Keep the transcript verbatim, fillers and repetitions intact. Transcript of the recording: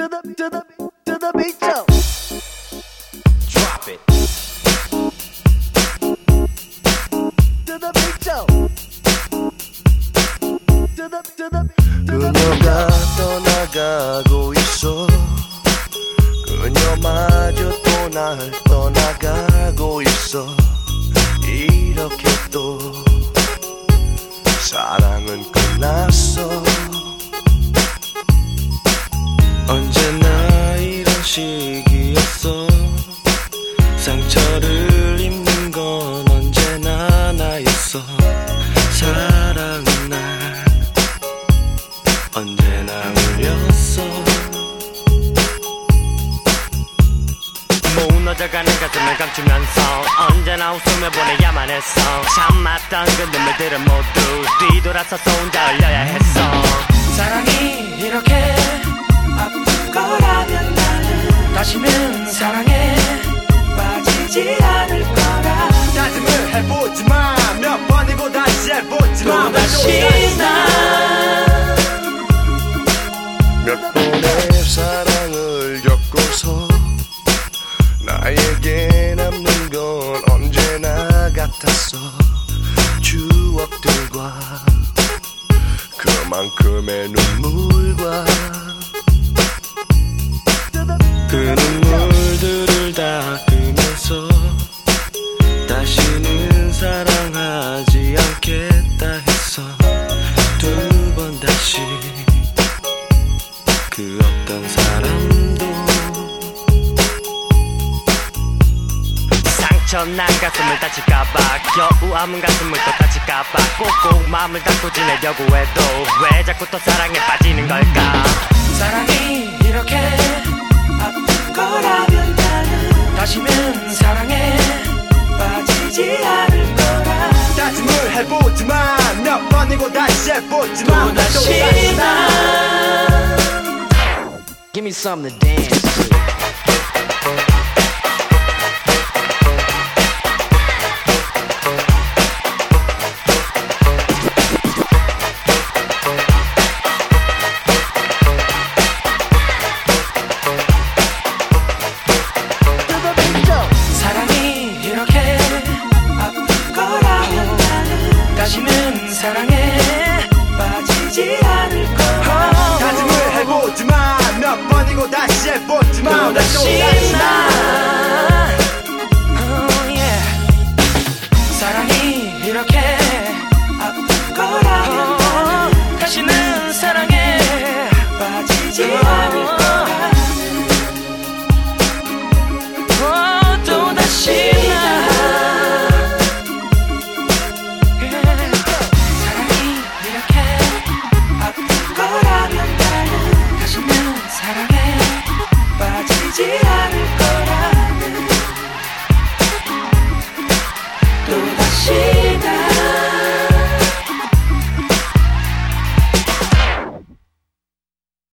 to the to the to the beat, yo. Drop it. To the beat, yo. To the to the to the 그녀가 떠나가고 있어. 그녀마저 또 날 떠나가고 있어. 이렇게 또 사랑은 끝났어. 언제나 이런 식이었어. 상처를 입는 건 언제나 나였어. 사랑은 날 언제나 울렸어. 무너져가는 가슴을 감추면서 언제나 웃으며 보내야만 했어. 참았던 그 눈물들은 모두 뒤돌아서서 혼자 흘려야 했어. 사랑이 이렇게 아픈 거라면 나는 다시는 사랑에 빠지지 않을 거라. 다짐을 해보지만 몇 번이고 다시 해보지만 또다시 난 몇 번의 사랑을 겪고서 나에게 남는 건 언제나 같았어. 추억들과 그만큼의 눈물과 그 눈물들을 닦으면서 다시는 사랑하지 않겠다 했어. 두 번 다시 그 어떤 사람도 상처난 가슴을 다칠까봐 겨우 아문 가슴을 또 다칠까봐 꼭꼭 마음을 닫고 지내려고 해도 왜 자꾸 또 사랑에 빠지는 걸까. 사랑이 이렇게 아픈 거라면 나는 다시는 사랑에 빠지지 않을 거라. 다짐을 해보지만 몇 번이고 다시 해보지만 또다시 난 Give me something to dance to. 사랑이 이렇게 아픈 거라면 나는 다시는 사랑에 빠지지 않을 거라. 다짐을 해보지만 몇 번이고 다시 해보지만 또다시 난